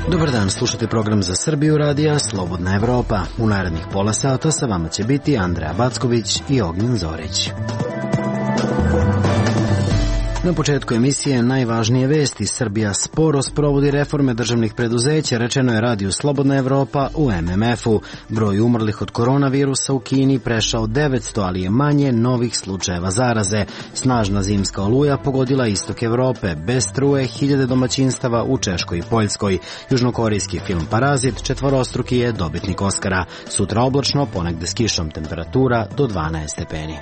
Dobar dan, slušate program za Srbiju radija Slobodna Evropa. U narednih pola sata sa vama će biti Andreja Backović i Ognjen Zorić. Na početku emisije najvažnije vesti. Srbija sporo sprovodi reforme državnih preduzeća, rečeno je radiju Slobodna Evropa u MMF-u. Broj umrlih od koronavirusa u Kini prešao 900, ali je manje novih slučajeva zaraze. Snažna zimska oluja pogodila istok Evrope. Bez struje 1000 domaćinstava u Češkoj i Poljskoj. Južnokorejski film Parazit četvorostruki je dobitnik Oskara. Sutra oblačno, ponegde s kišom, temperatura do 12 stepeni.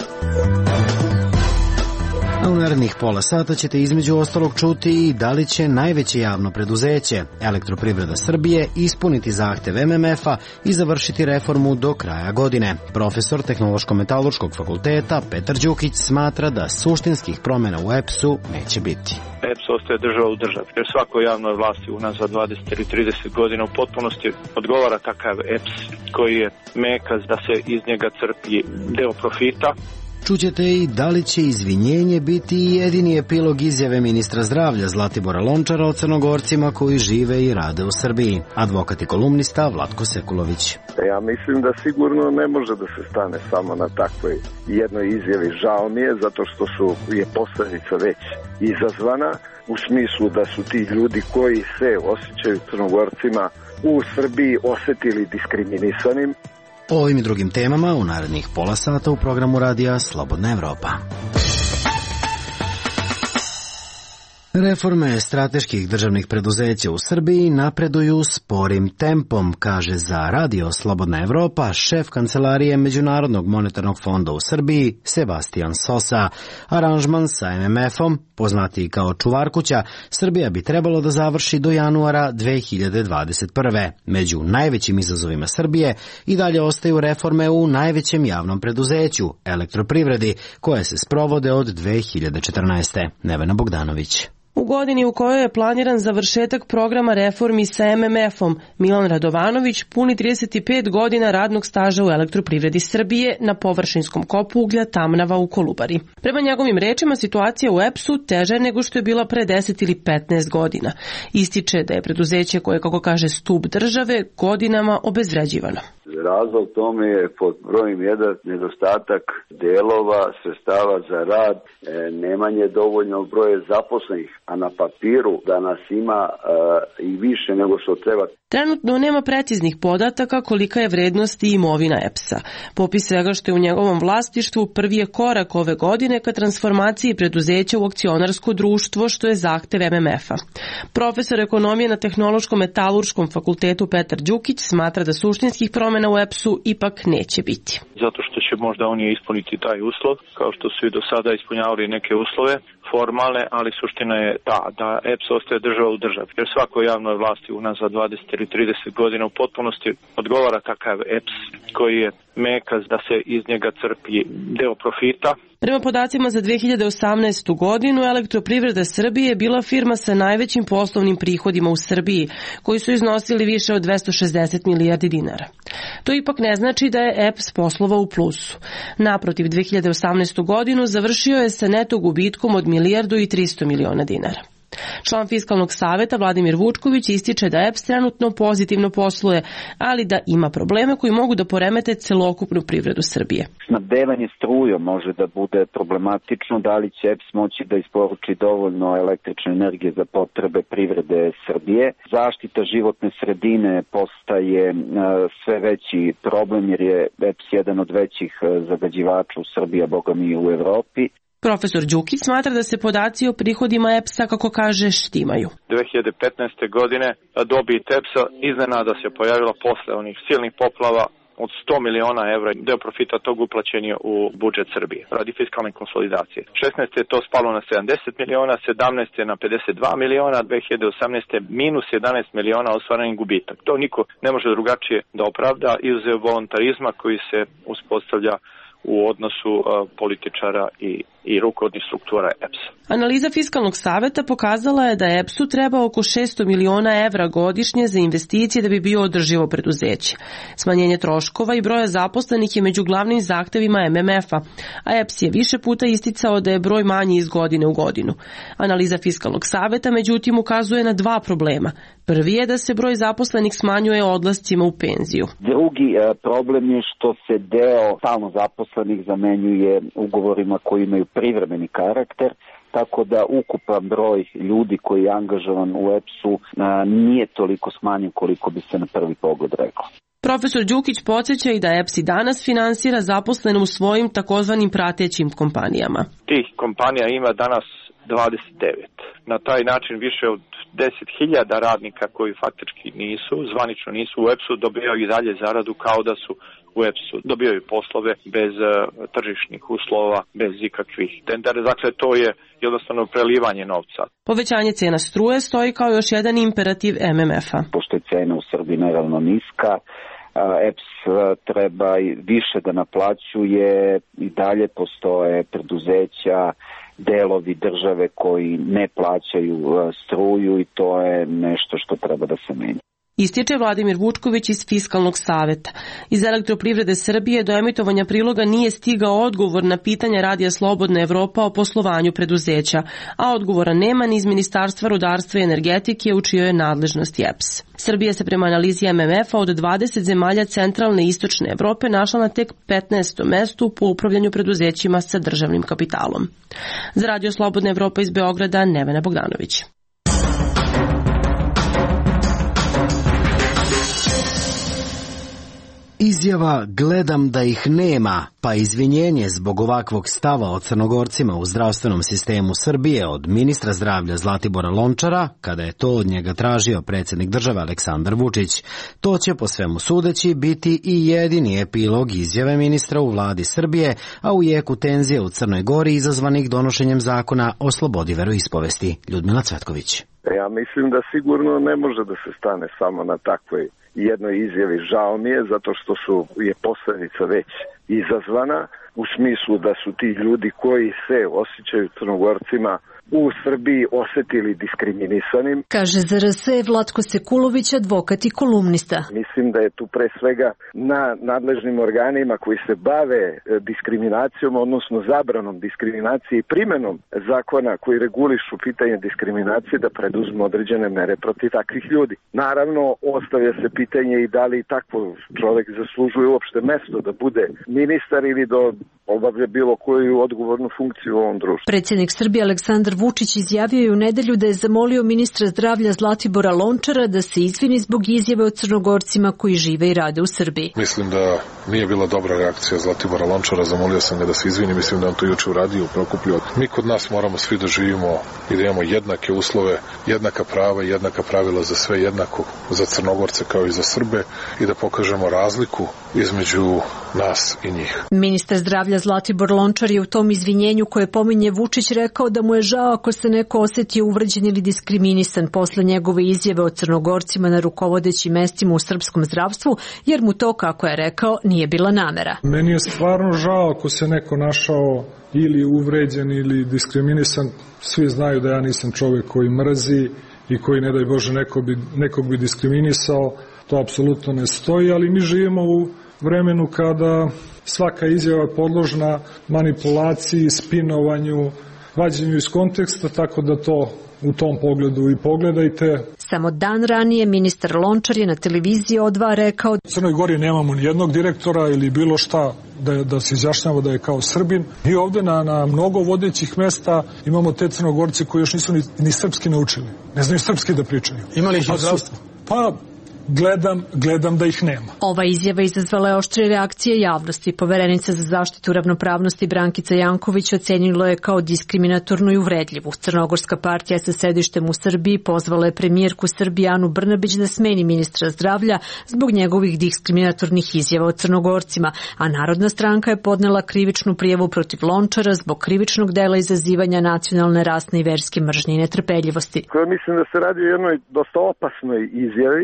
A u narednih pola sata ćete između ostalog čuti i da li će najveće javno preduzeće, Elektroprivreda Srbije, ispuniti zahtev MMF-a i završiti reformu do kraja godine. Profesor Tehnološko-metalurškog fakulteta Petar Đukić smatra da suštinskih promjena u EPS-u neće biti. EPS ostaje država u državi, jer svakoj javnoj vlasti unazad 20 ili 30 godina u potpunosti odgovara takav EPS koji je mekaz da se iz njega crpi deo profita. Čućete i da li će izvinjenje biti jedini epilog izjave ministra zdravlja Zlatibora Lončara o Crnogorcima koji žive i rade u Srbiji. Advokat i kolumnista Vlatko Sekulović. Ja mislim da sigurno ne može da se stane samo na takvoj jednoj izjavi. Žao mi je zato što je posledica već izazvana u smislu da su ti ljudi koji se osjećaju Crnogorcima u Srbiji osetili diskriminisanim. O ovim i drugim temama u narednih pola sata u programu radija Slobodna Evropa. Reforme strateških državnih preduzeća u Srbiji napreduju sporim tempom, kaže za radio Slobodna Evropa šef kancelarije Međunarodnog monetarnog fonda u Srbiji Sebastian Sosa. Aranžman sa MMF-om, poznatiji kao čuvarkuća, Srbija bi trebalo da završi do januara 2021. Među najvećim izazovima Srbije i dalje ostaju reforme u najvećem javnom preduzeću, Elektroprivredi, koje se sprovode od 2014. Nevena Bogdanović. U godini u kojoj je planiran završetak programa reformi sa MMF-om, Milan Radovanović puni 35 godina radnog staža u Elektroprivredi Srbije na površinskom kopu uglja Tamnava u Kolubari. Prema njegovim rečima, situacija u EPS-u teža je nego što je bila pre 10 ili 15 godina. Ističe da je preduzeće koje, kako kaže, stup države, godinama obezvređivano. Razlog tome je pod brojem 1 nedostatak delova, sredstava za rad, nemanje dovoljnog broja zaposlenih, a na papiru da nas ima i više nego što treba. Trenutno nema preciznih podataka kolika je vrednost i imovina EPS-a. Popis svega što je u njegovom vlasništvu prvi je korak ove godine ka transformaciji preduzeća u akcionarsko društvo, što je zahtev MMF-a. Profesor ekonomije na Tehnološko-metalurškom fakultetu Petar Đukić smatra da suštinskih promjena u EPS-u ipak neće biti. Zato što će možda oni ispuniti taj uslov, kao što su i do sada ispunjavali neke uslove formalne, ali suština je da EPS ostaje država u državi. Jer svakoj javnoj vlasti unazad 20 ili 30 godina u potpunosti odgovara takav EPS koji je mekaz da se iz njega crpi deo profita. Prema podacima za 2018. godinu, Elektroprivreda Srbije je bila firma sa najvećim poslovnim prihodima u Srbiji, koji su iznosili više od 260 milijardi dinara. To ipak ne znači da je EPS poslovao u plusu. Naprotiv, 2018. godinu završio je sa neto gubitkom od 1,3 milijarde dinara. Član Fiskalnog saveta Vladimir Vučković ističe da EPS trenutno pozitivno posluje, ali da ima probleme koji mogu da poremete celokupnu privredu Srbije. Snabdevanje strujom može da bude problematično, da li će EPS moći da isporuči dovoljno električne energije za potrebe privrede Srbije. Zaštita životne sredine postaje sve veći problem jer je EPS jedan od većih zagađivača u Srbiji, a boga mi i u Evropi. Profesor Đukić smatra da se podaci o prihodima EPS-a, kako kaže, štimaju. 2015. godine dobit EPS-a iznenada se pojavila posle onih silnih poplava od 100 miliona evra. Deo profita tog uplaćen je u budžet Srbije radi fiskalne konsolidacije. 16. je to spalo na 70 miliona, 17. na 52 miliona, 2018. minus 11 miliona ostvaren gubitak. To niko ne može drugačije da opravda izuzev volontarizma koji se uspostavlja u odnosu političara i rukovodnih struktura EPS-a. Analiza Fiskalnog saveta pokazala je da EPS-u treba oko 600 miliona evra godišnje za investicije da bi bio održivo preduzeće. Smanjenje troškova i broja zaposlenih je među glavnim zahtevima MMF-a, a EPS je više puta isticao da je broj manji iz godine u godinu. Analiza Fiskalnog saveta međutim ukazuje na dva problema. Prvi je da se broj zaposlenih smanjuje odlascima u penziju. Drugi problem je što se deo stalno zaposlenih zamenjuje ugovorima koji imaju privremeni karakter, tako da ukupan broj ljudi koji je angažovan u EPS-u nije toliko smanjen koliko bi se na prvi pogled reklo. Profesor Đukić podsjeća i da EPS i danas finansira zaposlene u svojim takozvanim pratećim kompanijama. Tih kompanija ima danas 29. Na taj način više od 10.000 radnika koji faktički zvanično nisu u EPS-u, dobijaju i dalje zaradu kao da su u EPS-u. Dobijaju poslove bez tržišnih uslova, bez ikakvih tendera. Dakle, to je jednostavno prelivanje novca. Povećanje cena struje stoji kao još jedan imperativ MMF-a. Pošto je cena u Srbiji naravno niska, EPS treba više da naplaćuje, i dalje postoje preduzeća, delovi države koji ne plaćaju struju i to je nešto što treba da se menja. Ističe Vladimir Vučković iz Fiskalnog saveta. Iz Elektroprivrede Srbije do emitovanja priloga nije stigao odgovor na pitanja Radija Slobodna Evropa o poslovanju preduzeća, a odgovora nema ni iz Ministarstva rudarstva i energetike u čijoj je nadležnosti EPS. Srbija se prema analizi MMF-a od 20 zemalja centralne i istočne Evrope našla na tek 15. mestu po upravljanju preduzećima sa državnim kapitalom. Za Radio Slobodna Evropa iz Beograda, Nevena Bogdanović. Izjava "gledam da ih nema", pa izvinjenje zbog ovakvog stava o Crnogorcima u zdravstvenom sistemu Srbije od ministra zdravlja Zlatibora Lončara, kada je to od njega tražio predsjednik države Aleksandar Vučić. To će po svemu sudeći biti i jedini epilog izjave ministra u vladi Srbije, a u jeku tenzije u Crnoj Gori izazvanih donošenjem zakona o slobodi veroispovesti. Ljudmila Cvetković. Ja mislim da sigurno ne može da se stane samo na takvoj jednoj izjavi. Žao mi je zato što je posledica već izazvana, u smislu da su ti ljudi koji se osjećaju Crnogorcima u Srbiji osetili diskriminisanim. Kaže za RS Vlatko Sekulović, advokat i kolumnista. Mislim da je tu pre svega na nadležnim organima koji se bave diskriminacijom, odnosno zabranom diskriminacije i primenom zakona koji regulišu pitanje diskriminacije da preduzmu određene mere protiv takvih ljudi. Naravno, ostavlja se pitanje i da li takvo čovjek zaslužuje uopšte mesto da bude ministar ili da obavlja bilo koju odgovornu funkciju u ovom društvu. Predsjednik Srbije Aleksandar Vučić izjavio je u nedelju da je zamolio ministra zdravlja Zlatibora Lončara da se izvini zbog izjave o Crnogorcima koji žive i rade u Srbiji. Mislim da nije bila dobra reakcija Zlatibora Lončara, zamolio sam ga da se izvini, mislim da on to juče uradio u Prokuplju. Mi kod nas moramo svi da živimo i da imamo jednake uslove, jednaka prava i jednaka pravila za sve, jednako za Crnogorce kao i za Srbe, i da pokažemo razliku između nas i njih. Ministar zdravlja Zlatibor Lončar je u tom izvinjenju koje pominje Vučić rekao da mu je žao ako se neko osjetio uvređen ili diskriminisan posle njegove izjave o Crnogorcima na rukovodećim mestima u srpskom zdravstvu, jer mu to, kako je rekao, nije bila namera. Meni je stvarno žao ako se neko našao ili uvređen ili diskriminisan. Svi znaju da ja nisam čovjek koji mrzi i koji, ne daj Bože, nekog bi diskriminisao. To apsolutno ne stoji, ali mi živimo u vremenu kada svaka izjava je podložna manipulaciji, spinovanju, vađenju iz konteksta, tako da to u tom pogledu i pogledajte. Samo dan ranije ministar Lončar je na televiziji O2 rekao: U Crnoj Gori nemamo ni jednog direktora ili bilo šta da se izjašnjava da je kao Srbin. I ovde na mnogo vodećih mesta imamo te Crnogorci koji još nisu ni srpski naučili. Ne znaju srpski da pričaju. Imali ih u zdravstvu? Pa gledam da ih nema. Ova izjava izazvala je oštre reakcije javnosti. Poverenica za zaštitu ravnopravnosti Brankica Janković ocenila je kao diskriminatornu i uvredljivu. Crnogorska partija sa sedištem u Srbiji pozvala je premijerku Srbije Anu Brnabić da smeni ministra zdravlja zbog njegovih diskriminatornih izjava o Crnogorcima, a Narodna stranka je podnela krivičnu prijavu protiv Lončara zbog krivičnog dela izazivanja nacionalne, rasne i verske mržnje i netrpeljivosti. Mislim da se radi o jednoj dosta opasnoj izjavi,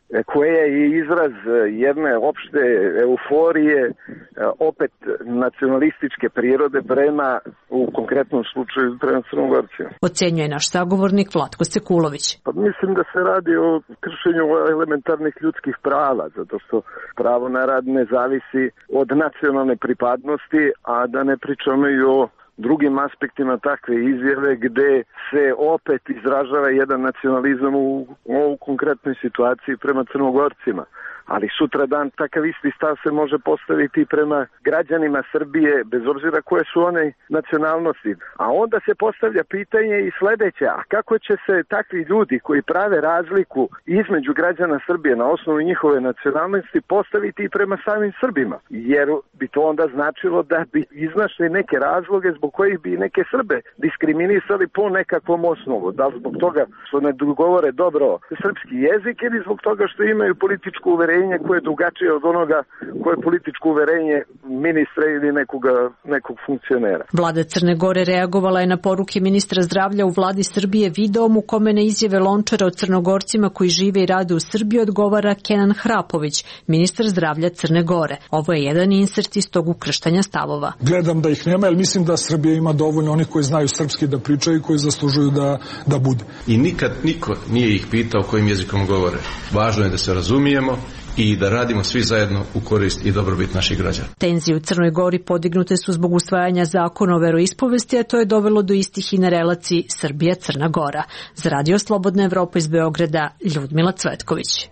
koja je izraz jedne opšte euforije, opet nacionalističke prirode prema, u konkretnom slučaju, prema Crnogorcima. Ocenjuje naš sagovornik Vlatko Sekulović. Pa mislim da se radi o kršenju elementarnih ljudskih prava, zato što pravo na rad ne zavisi od nacionalne pripadnosti, a da ne pričamo i o drugim aspektima takve izjave gde se opet izražava jedan nacionalizam u konkretnoj situaciji prema Crnogorcima. Ali sutradan takav isti stav se može postaviti prema građanima Srbije, bez obzira koje su one nacionalnosti. A onda se postavlja pitanje i sledeće, a kako će se takvi ljudi koji prave razliku između građana Srbije na osnovu njihove nacionalnosti postaviti i prema samim Srbima? Jer bi to onda značilo da bi iznašli neke razloge zbog kojih bi neke Srbe diskriminisali po nekakvom osnovu. Da li zbog toga što ne govore dobro srpski jezik ili zbog toga što imaju političku uverenje koje je drugačije od onoga koje je političko uverenje ministra ili nekog funkcionera. Vlada Crne Gore reagovala je na poruke ministra zdravlja u vladi Srbije videom u kome na izjave Lončara o Crnogorcima koji žive i rade u Srbiji odgovara Kenan Hrapović, ministar zdravlja Crne Gore. Ovo je jedan insert iz tog ukrštanja stavova. Gledam da ih nema, jer mislim da Srbija ima dovoljno onih koji znaju srpski da pričaju i koji zaslužuju da bude. I nikad niko nije ih pitao kojim jezikom govore. Važno je da se razumijemo i da radimo svi zajedno u korist i dobrobit naših građana. Tenzije u Crnoj Gori podignute su zbog usvajanja zakona o veroispovesti, a to je dovelo do istih i na relaciji Srbija-Crna Gora. Za Radio Slobodna Evropa iz Beograda, Ljudmila Cvetković.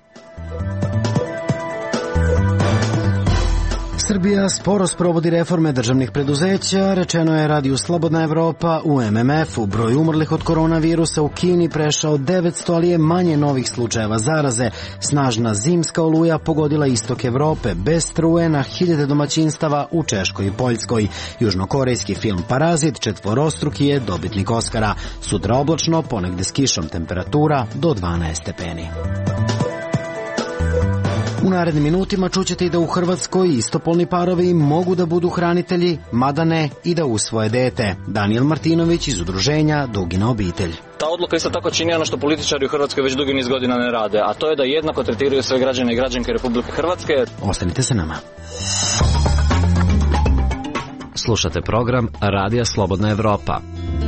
Srbija sporo sprovodi reforme državnih preduzeća, rečeno je Radiju Slobodna Evropa. U MMF-u broj umrlih od koronavirusa u Kini prešao 900, ali je manje novih slučajeva zaraze. Snažna zimska oluja pogodila istok Evrope, bez struje na hiljade domaćinstava u Češkoj i Poljskoj. Južnokorejski film Parazit četvorostruki je dobitnik Oskara. Sutra oblačno, ponegde s kišom, temperatura do 12 stepeni. U narednim minutima čućete i da u Hrvatskoj istopolni parovi mogu da budu hranitelji, mada ne i da usvoje dete. Daniel Martinović iz udruženja Dugina obitelj. Ta odluka isto tako čini ono što političari u Hrvatskoj već dugi niz godina ne rade, a to je da jednako tretiraju sve građane i građanke Republike Hrvatske. Ostanite sa nama. Slušate program Radija Slobodna Evropa.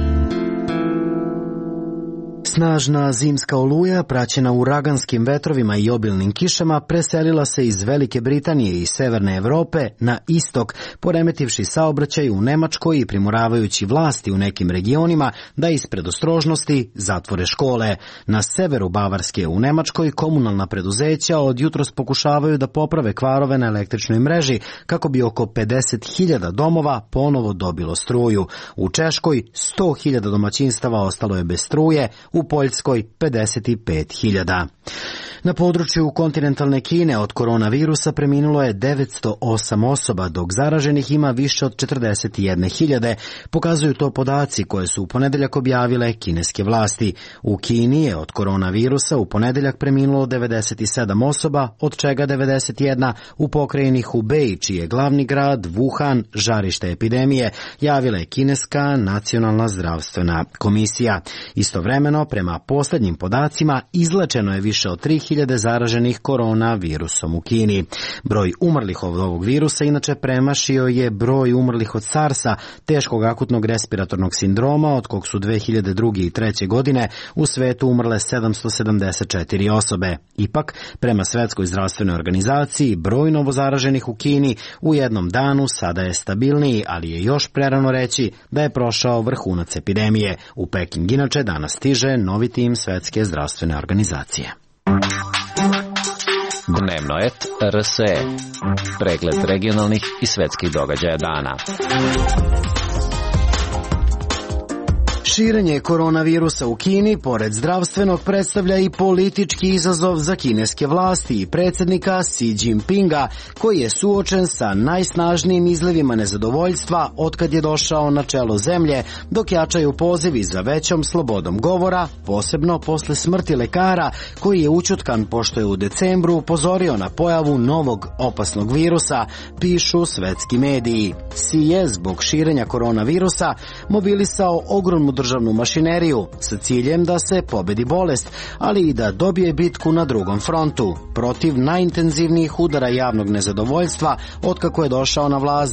Snažna zimska oluja, praćena uraganskim vetrovima i obilnim kišama, preselila se iz Velike Britanije i Severne Evrope na istok, poremetivši saobraćaj u Nemačkoj i primoravajući vlasti u nekim regionima da iz predostrožnosti zatvore škole. Na severu Bavarske u Nemačkoj komunalna preduzeća od jutros pokušavaju da poprave kvarove na električnoj mreži kako bi oko 50.000 domova ponovo dobilo struju. U Češkoj 100.000 domaćinstava ostalo je bez struje, u Poljskoj 55.000. Na području kontinentalne Kine od koronavirusa preminulo je 908 osoba, dok zaraženih ima više od 41.000. Pokazuju to podaci koje su u ponedeljak objavile kineske vlasti. U Kini je od koronavirusa u ponedeljak preminulo 97 osoba, od čega 91 u pokrajini Hubei, čiji je glavni grad Wuhan žarište epidemije, javila je kineska nacionalna zdravstvena komisija. Istovremeno, prema poslednjim podacima, izlečeno je više od 3.000 zaraženih koronavirusom u Kini. Broj umrlih od ovog virusa inače premašio je broj umrlih od SARS-a, teškog akutnog respiratornog sindroma, od kog su 2002. i 2003. godine u svetu umrle 774 osobe. Ipak, prema Svetskoj zdravstvenoj organizaciji, broj novozaraženih u Kini u jednom danu sada je stabilniji, ali je još prerano reći da je prošao vrhunac epidemije. U Peking inače danas stiže novi tim Svetske zdravstvene organizacije. Dnevno et RSE. Pregled regionalnih i svetskih događaja dana. Širenje koronavirusa u Kini, pored zdravstvenog, predstavlja i politički izazov za kineske vlasti i predsjednika Xi Jinpinga, koji je suočen sa najsnažnijim izlivima nezadovoljstva otkad je došao na čelo zemlje, dok jačaju pozivi za većom slobodom govora, posebno posle smrti lekara koji je učutkan pošto je u decembru upozorio na pojavu novog opasnog virusa, pišu svetski mediji. Xi je zbog širenja koronavirusa mobilisao ogromnu državnu državnu mašineriju sa ciljem da se pobedi bolest, ali i da dobije bitku na drugom frontu, protiv najintenzivnijih udara javnog nezadovoljstva otkako je došao na vlast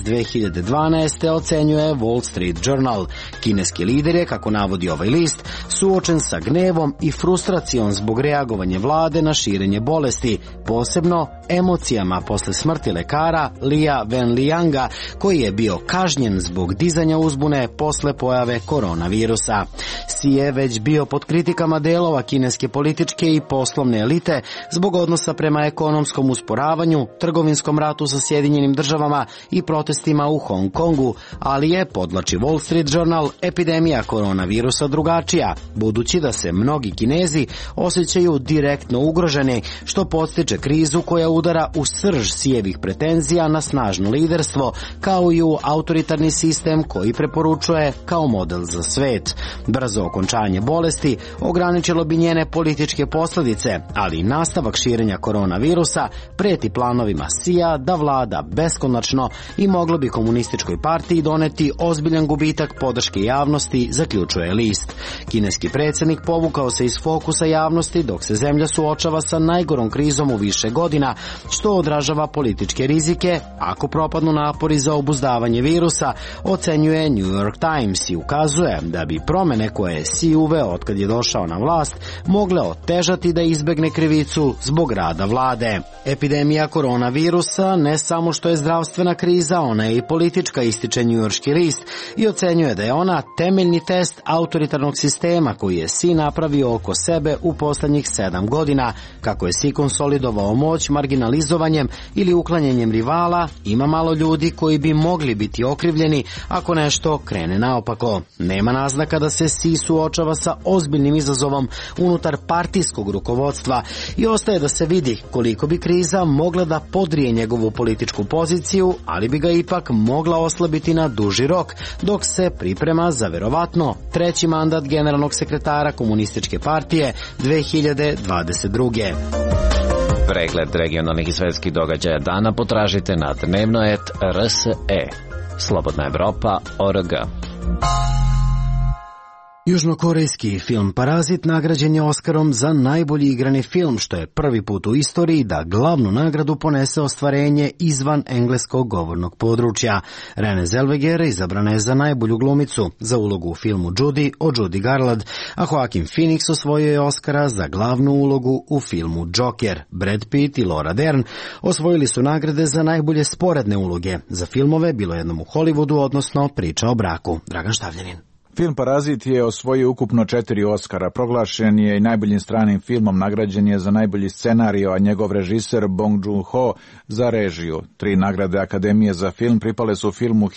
2012. ocenjuje Wall Street Journal. Kineski lider je, kako navodi ovaj list, suočen sa gnevom i frustracijom zbog reagovanja vlade na širenje bolesti, posebno emocijama posle smrti lekara Lia Wenlianga, koji je bio kažnjen zbog dizanja uzbune posle pojave koronavirusa. Si je već bio pod kritikama delova kineske političke i poslovne elite zbog odnosa prema ekonomskom usporavanju, trgovinskom ratu sa Sjedinjenim državama i protestima u Hong Kongu, ali je, podvlači Wall Street Journal, epidemija koronavirusa drugačija, budući da se mnogi Kinezi osjećaju direktno ugroženi, što podstiče krizu koja udara u srž Sijevih pretenzija na snažno liderstvo, kao i u autoritarni sistem koji preporučuje kao model za svet. Brzo okončanje bolesti ograničilo bi njene političke posljedice, ali i nastavak širenja koronavirusa preti planovima Sija da vlada beskonačno i moglo bi komunističkoj partiji doneti ozbiljan gubitak podrške javnosti, zaključuje list. Kineski predsjednik povukao se iz fokusa javnosti dok se zemlja suočava sa najgorom krizom u više godina, što odražava političke rizike ako propadnu napori za obuzdavanje virusa, ocenjuje New York Times i ukazuje da bi promene koje je Xi uveo otkad je došao na vlast mogle otežati da izbegne krivicu zbog rada vlade. Epidemija koronavirusa ne samo što je zdravstvena kriza, ona je i politička, ističe njujorški list i ocenjuje da je ona temeljni test autoritarnog sistema koji je Xi napravio oko sebe u poslednjih 7 godina. Kako je Xi konsolidovao moć marginalizovanjem ili uklanjanjem rivala, ima malo ljudi koji bi mogli biti okrivljeni ako nešto krene naopako. Nema naznaka da se Xi suočava sa ozbiljnim izazovom unutar partijskog rukovodstva i ostaje da se vidi koliko bi kriza mogla da podrije njegovu političku poziciju, ali bi ga ipak mogla oslabiti na duži rok, dok se priprema za verovatno treći mandat generalnog sekretara Komunističke partije 2022. Pregled regionalnih i svetskih događaja dana potražite na dnevnoet.rse. Slobodna Evropa.org. Južnokorejski film Parazit nagrađen je Oskarom za najbolji igrani film, što je prvi put u istoriji da glavnu nagradu ponese ostvarenje izvan engleskog govornog područja. Renée Zellweger izabrana je za najbolju glumicu za ulogu u filmu Judy od Judy Garland, a Joaquin Phoenix osvojio je Oskara za glavnu ulogu u filmu Joker. Brad Pitt i Laura Dern osvojili su nagrade za najbolje sporedne uloge. Za filmove Bilo jednom u Hollywoodu, odnosno Priča o braku. Dragan Štavljanin. Film Parazit je osvojio ukupno 4 Oskara, proglašen je i najboljim stranim filmom, nagrađen je za najbolji scenario, a njegov režiser Bong Joon-ho za režiju. 3 nagrade Akademije za film pripale su filmu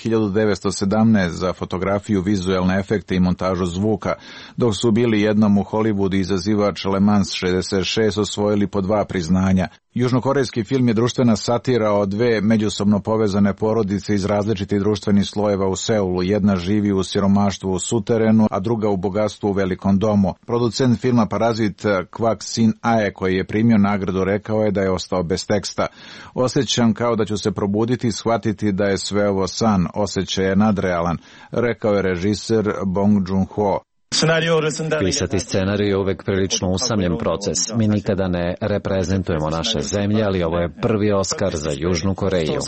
1917 za fotografiju, vizuelne efekte i montažu zvuka, dok su Bili jednom u Hollywoodu i Izazivač Le Mans 66 osvojili po 2 priznanja. Južnokorejski film je društvena satira o 2 međusobno povezane porodice iz različitih društvenih slojeva u Seulu. Jedna živi u siromaštvu u suterenu, a druga u bogatstvu u velikom domu. Producent filma Parazit Kwak Sin Ae, koji je primio nagradu, rekao je da je ostao bez teksta. Osjećam kao da ću se probuditi i shvatiti da je sve ovo san, osjećaj je nadrealan, rekao je režiser Bong Joon-ho. Pisati scenarij je uvek prilično usamljen proces. Mi nikada ne reprezentujemo naše zemlje, ali ovo je prvi Oskar za Južnu Koreju.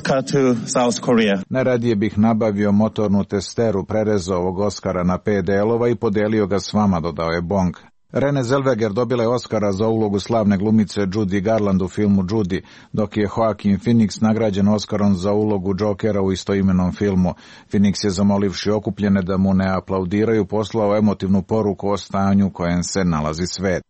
Najradije bih nabavio motornu testeru, prerezao ovog Oskara na 5 delova i podelio ga s vama, dodao je Bong. Renée Zellweger dobila je Oskara za ulogu slavne glumice Judy Garland u filmu Judy, dok je Joaquin Phoenix nagrađen Oskarom za ulogu Jokera u istoimenom filmu. Phoenix je, zamolivši okupljene da mu ne aplaudiraju, poslao emotivnu poruku o stanju u kojem se nalazi svet.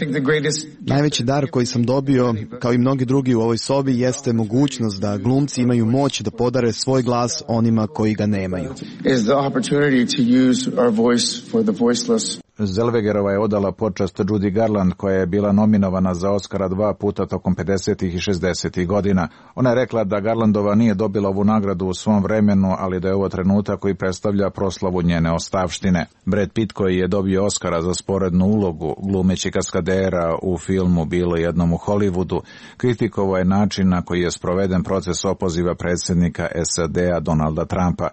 Najveći dar koji sam dobio, kao i mnogi drugi u ovoj sobi, jeste mogućnost da glumci imaju moć da podare svoj glas onima koji ga nemaju. Zellwegerova je odala počast Judy Garland, koja je bila nominovana za Oscara 2 puta tokom 50. i 60. godina. Ona je rekla da Garlandova nije dobila ovu nagradu u svom vremenu, ali da je ovo trenutak koji predstavlja proslavu njene ostavštine. Brad Pitt, koji je dobio Oscara za sporednu ulogu, glumeći kaskadera u filmu Bilo jednom u Hollywoodu, kritikovao je način na koji je sproveden proces opoziva predsjednika SAD-a Donalda Trumpa.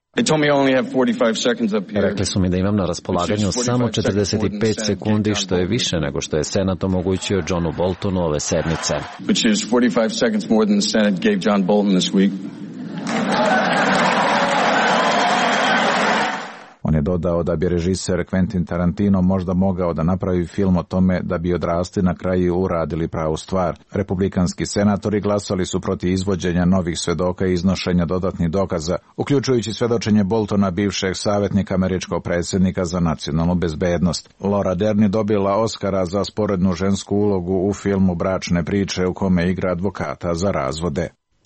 Rekli su mi da imam na raspolaganju samo 45 sekundi, što je više nego što je Senat omogućio Johnu Boltonu ove sedmice. On je dodao da bi režiser Quentin Tarantino možda mogao da napravi film o tome da bi odrasli na kraju uradili pravu stvar. Republikanski senatori glasali su protiv izvođenja novih svedoka i iznošenja dodatnih dokaza, uključujući svedočenje Boltona, bivšeg savjetnika američkog predsjednika za nacionalnu bezbednost. Laura Dern je dobila Oscara za sporednu žensku ulogu u filmu Bračne priče, u kome igra advokata za razvode.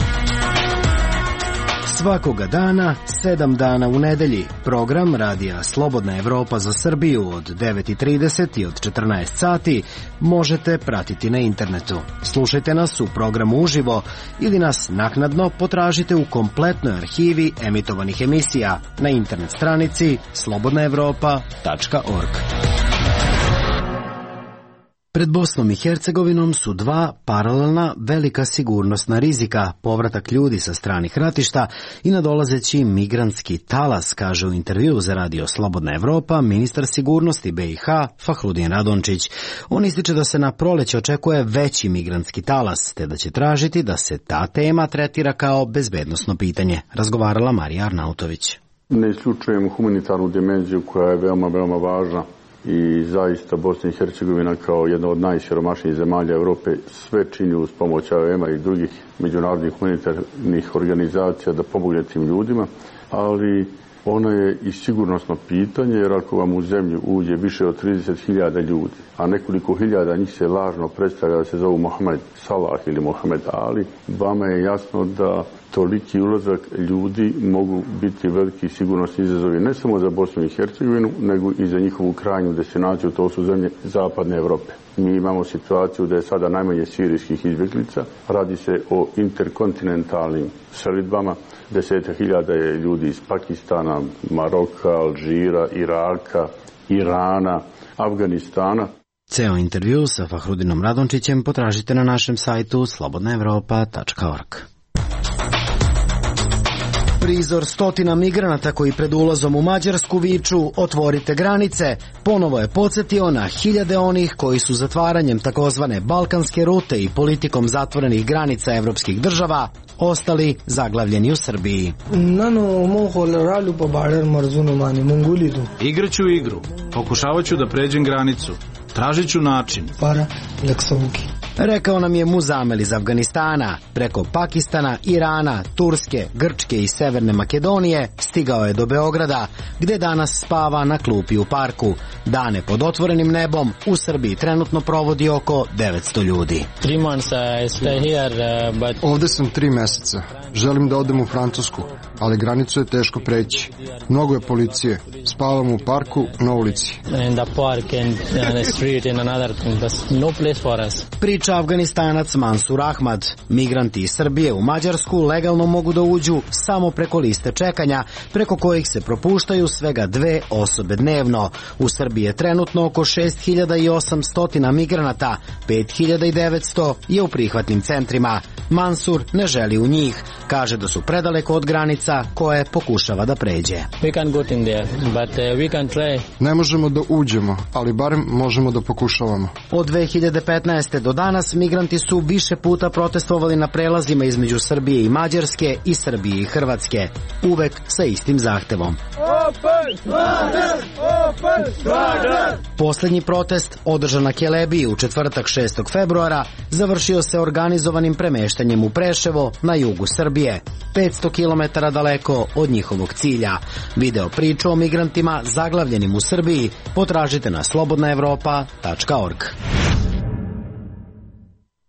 Svakoga dana, 7 dana u nedelji, program Radija Slobodna Evropa za Srbiju od 9:30 i od 14 sati možete pratiti na internetu. Slušajte nas u programu uživo ili nas naknadno potražite u kompletnoj arhivi emitovanih emisija na internet stranici slobodnaevropa.org. Pred Bosnom i Hercegovinom su dva paralelna velika sigurnosna rizika, povratak ljudi sa stranih ratišta i nadolazeći migrantski talas, kaže u intervju za Radio Slobodna Evropa ministar sigurnosti BiH Fahrudin Radončić. On ističe da se na proleće očekuje veći migrantski talas, te da će tražiti da se ta tema tretira kao bezbednosno pitanje. Razgovarala Marija Arnautović. Ne isključujemo humanitarnu dimenziju koja je veoma, veoma važna. I zaista Bosna i Hercegovina kao jedna od najsiromašnijih zemalja Europe sve čini uz pomoć AOM-a i drugih međunarodnih humanitarnih organizacija da pomogne tim ljudima, ali ona je i sigurnosno pitanje, jer ako vam u zemlju uđe više od 30.000 ljudi, a nekoliko hiljada njih se lažno predstavlja da se zovu Mohamed Salah ili Mohamed Ali, vama je jasno da toliki ulazak ljudi mogu biti veliki sigurnosni izazovi ne samo za Bosnu i Hercegovinu, nego i za njihovu krajnju destinaciju, to su zemlje Zapadne Evrope. Mi imamo situaciju da je sada najmanje sirijskih izbjeglica, radi se o interkontinentalnim selidbama, 10.000 je ljudi iz Pakistana, Maroka, Alžira, Iraka, Irana, Afganistana. Ceo intervju sa Fahrudinom Radončićem potražite na našem sajtu slobodnaevropa.org. Prizor stotina migranata koji pred ulazom u Mađarsku viču otvorite granice, ponovo je podsjetio na hiljade onih koji su zatvaranjem takozvane balkanske rute i politikom zatvorenih granica evropskih država ostali zaglavljeni u Srbiji. Igraću igru, pokušavaću da pređem granicu, tražit ću način. Rekao nam je Muzamel iz Afganistana. Preko Pakistana, Irana, Turske, Grčke i Severne Makedonije stigao je do Beograda, gde danas spava na klupi u parku. Dane pod otvorenim nebom u Srbiji trenutno provodi oko 900 ljudi. Ovde sam 3 meseca. Želim da odem u Francusku, ali granicu je teško preći. Mnogo je policije. Spavam u parku, na ulici. Priča Afganistanac Mansur Ahmad. Migranti iz Srbije u Mađarsku legalno mogu da uđu samo preko liste čekanja, preko kojih se propuštaju svega 2 osobe dnevno. U Srbiji je trenutno oko 6.800 migranata, 5.900 je u prihvatnim centrima. Mansur ne želi u njih, kaže da su predaleko od granica koje pokušava da pređe. Ne možemo da uđemo, ali barem možemo da pokušavamo. Od 2015. do danas migranti su više puta protestovali na prelazima između Srbije i Mađarske i Srbije i Hrvatske, uvek sa istim zahtevom. Poslednji protest, održan na Kelebiji u četvrtak 6. februara, završio se organizovanim premeštanjem u Preševo na jugu Srbije, 500 km daleko od njihovog cilja. Video priču o migrantima zaglavljenim u Srbiji potražite na slobodnaevropa.org.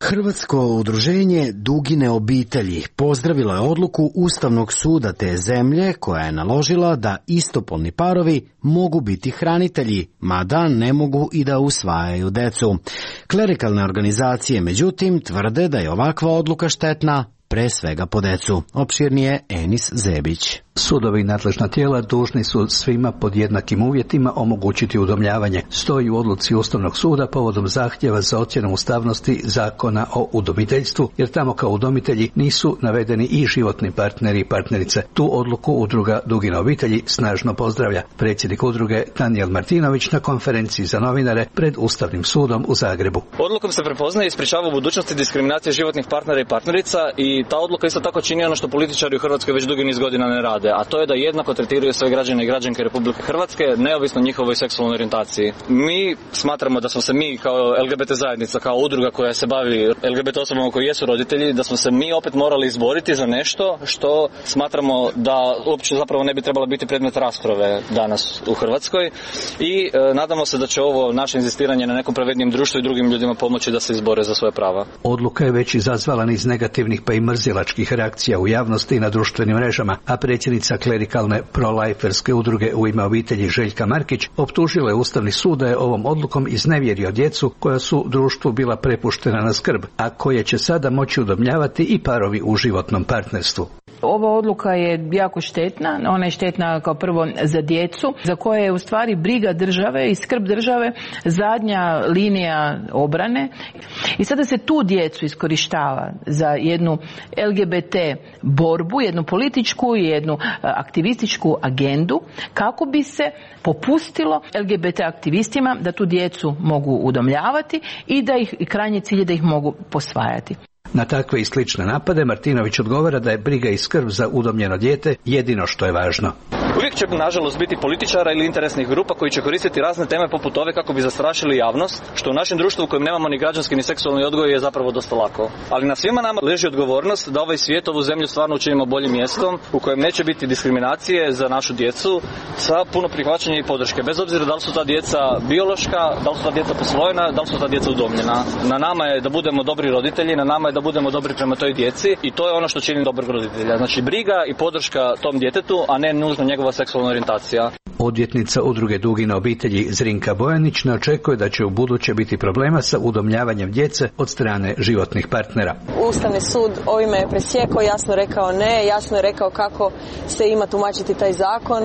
Hrvatsko udruženje Dugine obitelji pozdravilo je odluku Ustavnog suda te zemlje koja je naložila da istopolni parovi mogu biti hranitelji, mada ne mogu i da usvajaju decu. Klerikalne organizacije, međutim, tvrde da je ovakva odluka štetna pre svega po decu. Opširnije Enis Zebić. Sudovi i nadležna tijela dužni su svima pod jednakim uvjetima omogućiti udomljavanje, stoji u odluci Ustavnog suda povodom zahtjeva za ocjenu ustavnosti Zakona o udomiteljstvu, jer tamo kao udomitelji nisu navedeni i životni partneri i partnerice. Tu odluku udruga Dugine obitelji snažno pozdravlja. Predsjednik udruge Danijel Martinović na konferenciji za novinare pred Ustavnim sudom u Zagrebu. Odlukom se prepoznaje i sprečava u budućnosti diskriminacije životnih partnera i partnerica i ta odluka isto tako čini ono što političari u Hrvatskoj već dugi niz godina ne rade, a to je da jednako tretiraju sve građane i građanke Republike Hrvatske, neovisno njihovoj seksualnoj orijentaciji. Mi smatramo da smo se mi kao LGBT zajednica, kao udruga koja se bavi LGBT osobama koji jesu roditelji, da smo se mi opet morali izboriti za nešto što smatramo da uopće zapravo ne bi trebalo biti predmet rasprave danas u Hrvatskoj i nadamo se da će ovo naše inzistiranje na nekom pravednijem društvu i drugim ljudima pomoći da se izbore za svoje prava. Odluka je već izazvala niz negativnih pa i mrzilačkih reakcija u javnosti i na društvenim mrežama, a predsjednica klerikalne pro-liferske udruge U ime obitelji Željka Markić optužila je Ustavni sud da je ovom odlukom iznevjerio djecu koja su društvu bila prepuštena na skrb, a koje će sada moći udomljavati i parovi u životnom partnerstvu. Ova odluka je jako štetna, ona je štetna kao prvo za djecu, za koje je u stvari briga države i skrb države zadnja linija obrane. I sada se tu djecu iskorištava za jednu LGBT borbu, jednu političku i jednu aktivističku agendu, kako bi se popustilo LGBT aktivistima da tu djecu mogu udomljavati i da ih, krajnji cilj je da ih mogu posvajati. Na takve i slične napade Martinović odgovara da je briga i skrb za udomljeno dijete jedino što je važno. Uvijek će nažalost biti političara ili interesnih grupa koji će koristiti razne teme poput ove kako bi zastrašili javnost, što u našem društvu u kojem nemamo ni građanski ni seksualni odgoj je zapravo dosta lako. Ali na svima nama leži odgovornost da ovaj svijet, ovu zemlju stvarno učinimo boljim mjestom u kojem neće biti diskriminacije za našu djecu sa puno prihvaćanja i podrške. Bez obzira da li su ta djeca biološka, da li su ta djeca posvojena, da li su ta djeca udomljena. Na nama je da budemo dobri roditelji, na nama je da budemo dobri prema toj djeci i to je ono što čini dobrog roditelja. Znači briga i podrška tom djetetu, a ne nužno njegova seksualna orijentacija. Odvjetnica udruge Dugine obitelji Zrinka Bojanić ne očekuje da će u buduće biti problema sa udomljavanjem djece od strane životnih partnera. Ustavni sud ovime je presjekao, jasno rekao ne, jasno je rekao kako se ima tumačiti taj zakon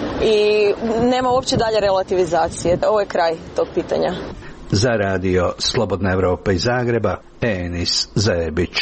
i nema uopće dalje relativizacije. Ovo je kraj tog pitanja. Za radio Slobodna Evropa iz Zagreba, Enis Zebić.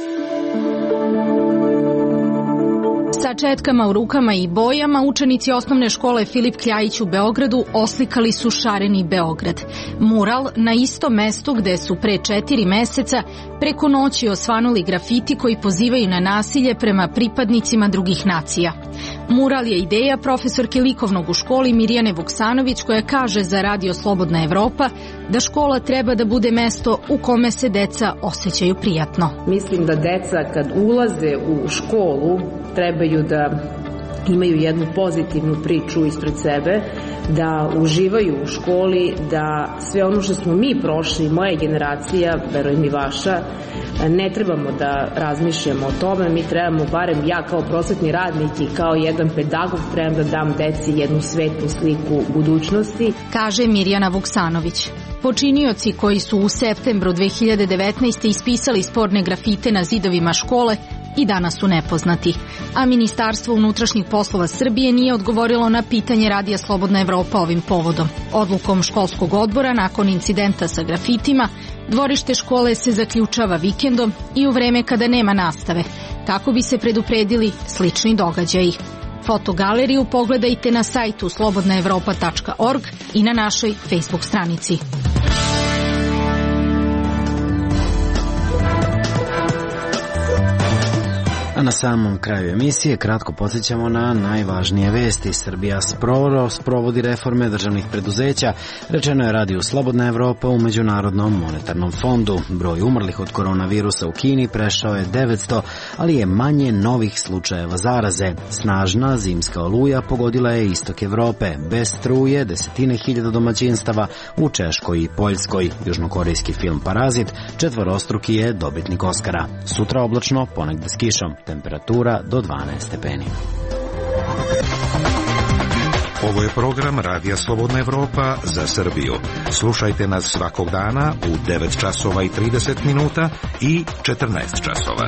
Sa četkama u rukama i bojama učenici osnovne škole Filip Kljajić u Beogradu oslikali su šareni Beograd. Mural na istom mestu gde su pre 4 meseca preko noći osvanuli grafiti koji pozivaju na nasilje prema pripadnicima drugih nacija. Mural je ideja profesorke likovnog u školi Mirjane Vuksanović, koja kaže za radio Slobodna Evropa da škola treba da bude mesto u kome se deca osjećaju prijatno. Mislim da deca kad ulaze u školu trebaju da imaju jednu pozitivnu priču ispred sebe, da uživaju u školi, da sve ono što smo mi prošli, moja generacija, verujem i vaša, ne trebamo da razmišljamo o tome, mi trebamo, barem ja kao prosvetni radnik i kao jedan pedagog, trebam da dam deci jednu svetlu sliku budućnosti. Kaže Mirjana Vuksanović. Počinioci koji su u septembru 2019. ispisali sporne grafite na zidovima škole i danas su nepoznati, a Ministarstvo unutrašnjih poslova Srbije nije odgovorilo na pitanje Radija Slobodna Evropa ovim povodom. Odlukom školskog odbora nakon incidenta sa grafitima, dvorište škole se zaključava vikendom i u vreme kada nema nastave, kako bi se predupredili slični događaji. Fotogaleriju pogledajte na sajtu slobodnaevropa.org i na našoj Facebook stranici. A na samom kraju emisije kratko podsjećamo na najvažnije vesti. Srbija sprovodi reforme državnih preduzeća, rečeno je Radiju Slobodna Evropa u Međunarodnom monetarnom fondu. Broj umrlih od koronavirusa u Kini prešao je 900, ali je manje novih slučajeva zaraze. Snažna zimska oluja pogodila je istok Evrope. Bez struje desetine hiljada domaćinstava u Češkoj i Poljskoj. Južnokorejski film Parazit četvorostruki je dobitnik Oskara. Sutra oblačno, ponegde s kišom. Temperatura do 12 stepeni. Ovo je program Radija Slobodna Evropa za Srbiju. Slušajte nas svakog dana u 9 časova i 30 minuta i 14 časova.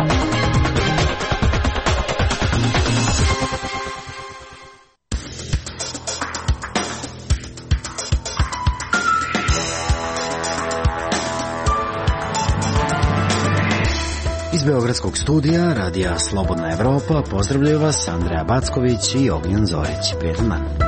Iz Beogradskog studija Radija Slobodna Evropa pozdravljaju vas Andreja Backović i Ognjen Zorić. Prijetan dan.